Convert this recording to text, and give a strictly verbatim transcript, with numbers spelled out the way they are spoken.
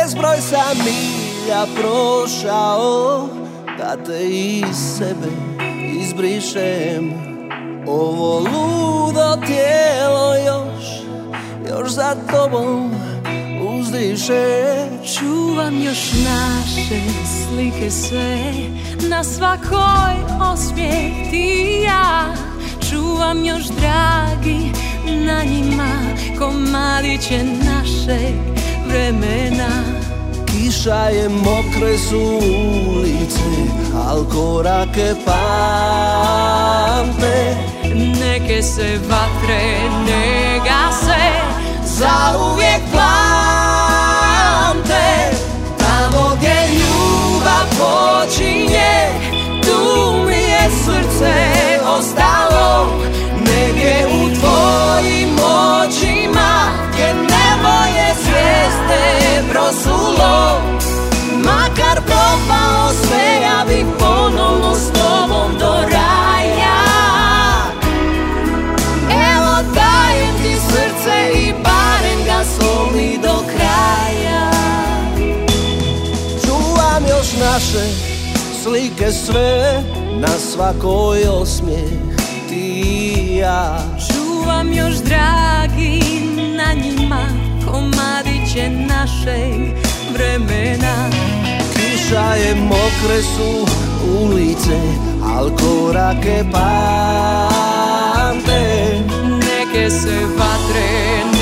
bezbroj sam milja prošao da te iz sebe izbrišem. Ovo ludo tijelo još, još za tobom uzdiše. Čuvam još naše slike sve, na svakoj osmijeh ti i ja. Čuvam još dragi na njima komadiće našeg vremena. Kiša je, mokre su ulice, al korake pamte. Neke se vatre ne gase, zauvijek pamte. Tamo gdje ljubav počinje, tu mi je srce ostalo. Negdje u tvojim očima, gdje nebo je zvijezde prosulo. Makar propao sve, ja bih ponovno s tobom do raja. Evo dajem ti srce i barem ga soli do kraja. Čuvam još naše slike sve, na svakoj osmijeh ti i ja. Čuvam još dragi na njima komadiće našeg vremena. Kiša je, mokre su ulice, al korake pamte. Neke se vatre